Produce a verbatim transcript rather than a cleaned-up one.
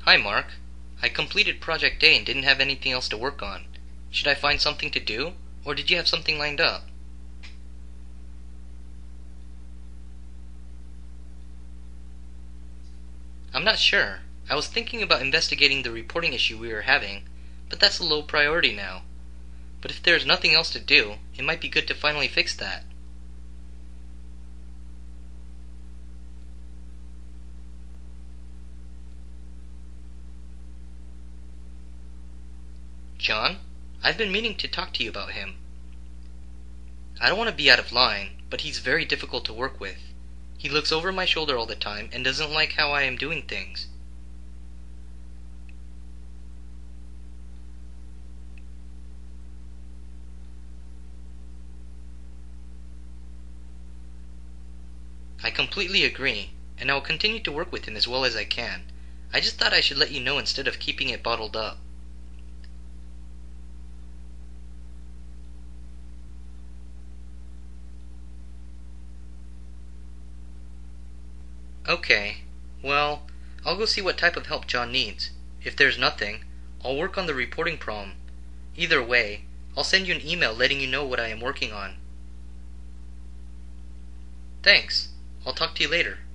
Hi, Mark. I completed Project A and didn't have anything else to work on. Should I find something to do, or did you have something lined up? I'm not sure. I was thinking about investigating the reporting issue we were having, but that's a low priority now. But if there's nothing else to do, it might be good to finally fix that. John, I've been meaning to talk to you about him. I don't want to be out of line, but he's very difficult to work with. He looks over my shoulder all the time and doesn't like how I am doing things. I completely agree, and I will continue to work with him as well as I can. I just thought I should let you know instead of keeping it bottled up. Okay, well, I'll go see what type of help John needs. If there's nothing, I'll work on the reporting problem. Either way, I'll send you an email letting you know what I am working on. Thanks. I'll talk to you later.